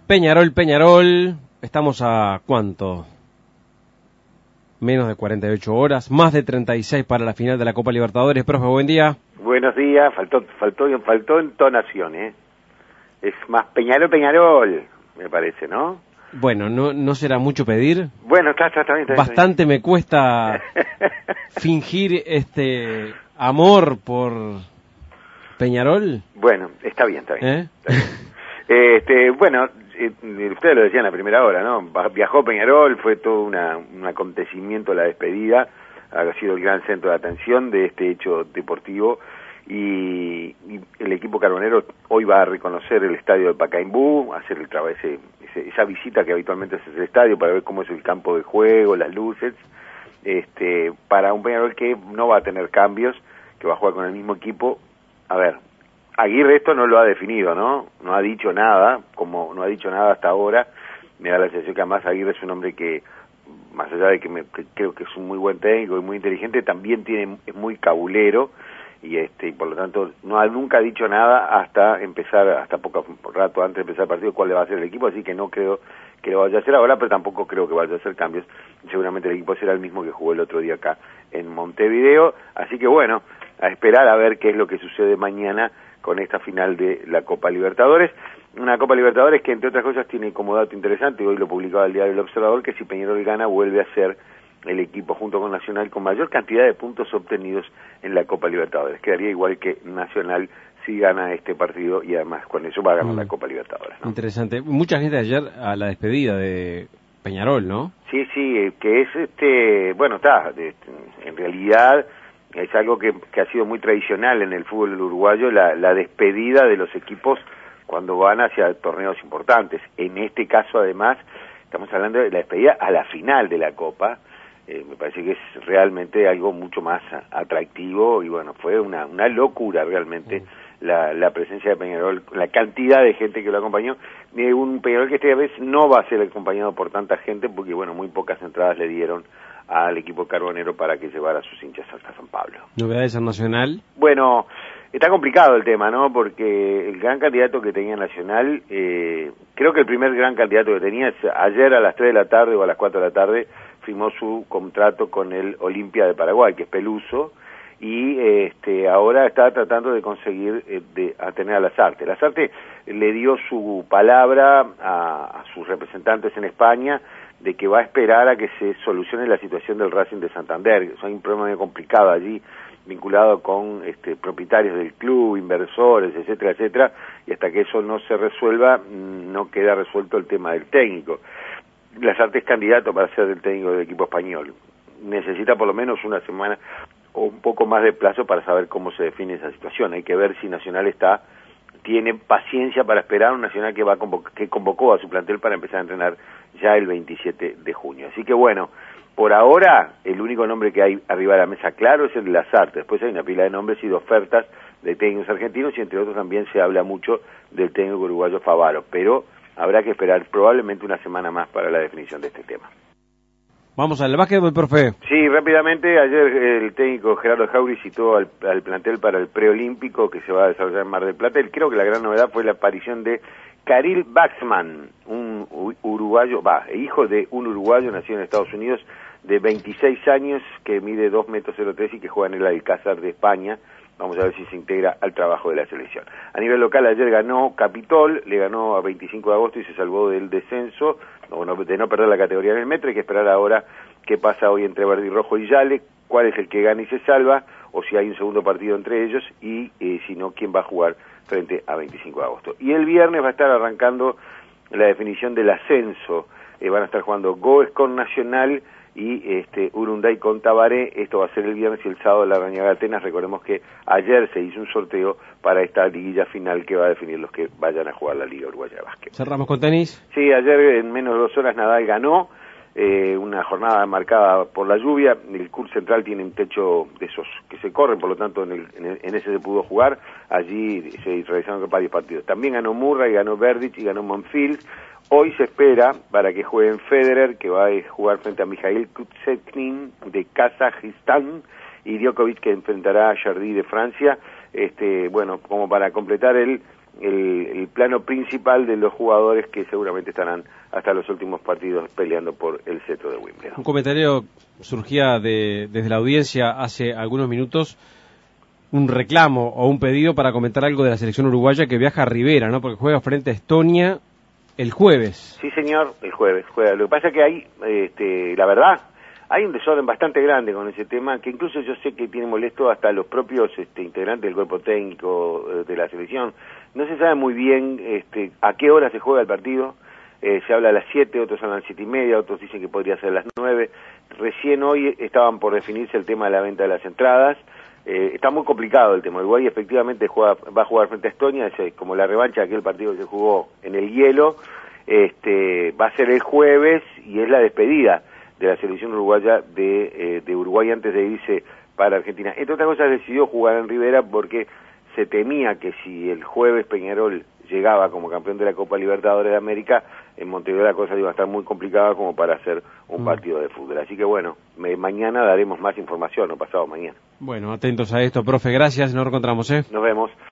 Peñarol, estamos a ¿cuánto? Menos de 48 horas, más de 36 para la final de la Copa Libertadores. Profe, buen día. Buenos días, faltó entonación, ¿eh? Es más Peñarol, me parece, ¿no? Bueno, no será mucho pedir. Bueno, está bien. Bastante me cuesta fingir este amor por Peñarol. Bueno, está bien. ¿Eh? Está bien. Bueno, ustedes lo decían en la primera hora, ¿no? Viajó Peñarol, fue todo un acontecimiento la despedida, ha sido el gran centro de atención de este hecho deportivo, y el equipo carbonero hoy va a reconocer el estadio de Pacaembu, hacer esa visita que habitualmente hace el estadio para ver cómo es el campo de juego, las luces, para un Peñarol que no va a tener cambios, que va a jugar con el mismo equipo. A ver, Aguirre esto no lo ha definido, ¿no? No ha dicho nada, como no ha dicho nada hasta ahora. Me da la sensación que además Aguirre es un hombre que, más allá de que creo que es un muy buen técnico y muy inteligente, también es muy cabulero, y por lo tanto nunca ha dicho nada hasta poco rato antes de empezar el partido cuál le va a ser el equipo, así que no creo que lo vaya a hacer ahora, pero tampoco creo que vaya a hacer cambios. Seguramente el equipo será el mismo que jugó el otro día acá en Montevideo, así que bueno, a esperar a ver qué es lo que sucede mañana con esta final de la Copa Libertadores. Una Copa Libertadores que, entre otras cosas, tiene como dato interesante, hoy lo publicaba el diario El Observador, que si Peñarol gana vuelve a ser el equipo junto con Nacional con mayor cantidad de puntos obtenidos en la Copa Libertadores. Quedaría igual que Nacional si gana este partido, y además con eso va a ganar la Copa Libertadores, ¿no? Interesante. Mucha gente ayer a la despedida de Peñarol, ¿no? Sí, que es, bueno, en realidad es algo que ha sido muy tradicional en el fútbol uruguayo, la despedida de los equipos cuando van hacia torneos importantes. En este caso, además, estamos hablando de la despedida a la final de la Copa. Me parece que es realmente algo mucho más atractivo, y bueno, fue una locura realmente la presencia de Peñarol, la cantidad de gente que lo acompañó. Un Peñarol que esta vez no va a ser acompañado por tanta gente, porque bueno, muy pocas entradas le dieron al equipo carbonero para que llevara a sus hinchas hasta San Pablo. ¿Novedades en Nacional? Bueno, está complicado el tema, ¿no? Porque el gran candidato que tenía Nacional, creo que el primer gran candidato que tenía es ayer a las 3 de la tarde o a las 4 de la tarde, firmó su contrato con el Olimpia de Paraguay, que es Peluso, y ahora está tratando de conseguir a tener a Lasarte. Lasarte le dio su palabra a sus representantes en España de que va a esperar a que se solucione la situación del Racing de Santander. Hay un problema muy complicado allí, vinculado con propietarios del club, inversores, etcétera, y hasta que eso no se resuelva, no queda resuelto el tema del técnico. Lasarte es candidato para ser el técnico del equipo español. Necesita por lo menos una semana o un poco más de plazo para saber cómo se define esa situación. Hay que ver si Nacional tiene paciencia para esperar, un Nacional que convocó a su plantel para empezar a entrenar ya el 27 de junio. Así que bueno, por ahora el único nombre que hay arriba de la mesa claro es el de Lasarte. Después hay una pila de nombres y de ofertas de técnicos argentinos, y entre otros también se habla mucho del técnico uruguayo Favaro, pero habrá que esperar probablemente una semana más para la definición de este tema. Vamos al básquetbol, profe. Sí, rápidamente, ayer el técnico Gerardo Jauri citó al plantel para el preolímpico que se va a desarrollar en Mar del Plata. Creo que la gran novedad fue la aparición de Khalil Baxman, un uruguayo, hijo de un uruguayo nacido en Estados Unidos, de 26 años, que mide 2,03 metros y que juega en el Alcázar de España. Vamos a ver si se integra al trabajo de la selección. A nivel local, ayer ganó Capitol, le ganó a 25 de agosto y se salvó del descenso, de no perder la categoría en el metro. Hay que esperar ahora qué pasa hoy entre Verde y Rojo y Yale, cuál es el que gana y se salva, o si hay un segundo partido entre ellos, y si no, quién va a jugar frente a 25 de agosto. Y el viernes va a estar arrancando la definición del ascenso. Van a estar jugando Goes con Nacional y Urunday con Tabaré. Esto va a ser el viernes, y el sábado la Rañaga Atenas. Recordemos que ayer se hizo un sorteo para esta liguilla final que va a definir los que vayan a jugar la Liga Uruguaya de Básquet. ¿Cerramos con tenis? Sí, ayer en menos de 2 horas Nadal ganó, una jornada marcada por la lluvia. El Court Central tiene un techo de esos que se corren, por lo tanto en ese se pudo jugar. Allí se realizaron varios partidos. También ganó Murray, ganó Berdych y ganó Monfils. Hoy se espera para que jueguen Federer, que va a jugar frente a Mikhail Kutsetnin de Kazajistán, y Djokovic, que enfrentará a Jardy de Francia. Bueno, como para completar el el plano principal de los jugadores que seguramente estarán hasta los últimos partidos peleando por el cetro de Wimbledon. Un comentario surgía desde la audiencia hace algunos minutos, un reclamo o un pedido para comentar algo de la selección uruguaya que viaja a Rivera, ¿no? Porque juega frente a Estonia el jueves. Sí, señor, el jueves juega. Lo que pasa es que hay, la verdad, hay un desorden bastante grande con ese tema, que incluso yo sé que tiene molesto hasta los propios integrantes del cuerpo técnico de la selección. No se sabe muy bien a qué hora se juega el partido. Se habla a las 7, otros hablan a las 7:30, otros dicen que podría ser a las 9. Recién hoy estaban por definirse el tema de la venta de las entradas. Está muy complicado el tema. Uruguay efectivamente va a jugar frente a Estonia, es como la revancha de aquel partido que se jugó en el hielo. Va a ser el jueves y es la despedida de la selección uruguaya de Uruguay antes de irse para Argentina. Entre otras cosas decidió jugar en Rivera porque se temía que si el jueves Peñarol llegaba como campeón de la Copa Libertadores de América, en Montevideo la cosa iba a estar muy complicada como para hacer un partido de fútbol. Así que bueno, mañana daremos más información, o pasado mañana. Bueno, atentos a esto, profe, gracias, nos reencontramos, Nos vemos.